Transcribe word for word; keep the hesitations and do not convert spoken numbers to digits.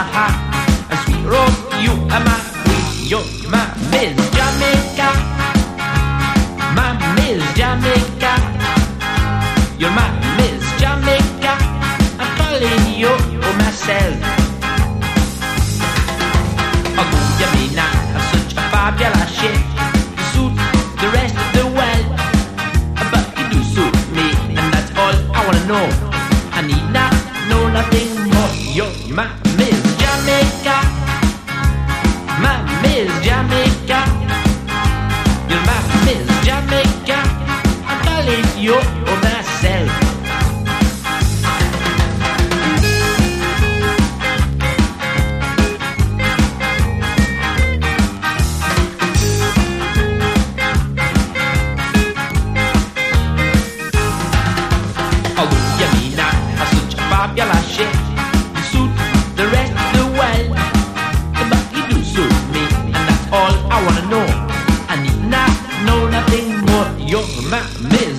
my heart. And sweet Rose, you are my queen. You're my Miss Jamaica, my Miss Jamaica. You're my Miss Jamaica. I'm calling you for myself. Although you may not have such a fabulous shape to suit the rest of the world, but you do suit me, and that's all I wanna know. I need not know nothing more. You're my Miss Jamaica, my Miss Jamaica. You're my Miss Jamaica. I'm calling you for myself. Fabulous shape, you suit the rest of the world, but you do suit me, and that's all I wanna know. I need not know nothing more. You're my Miss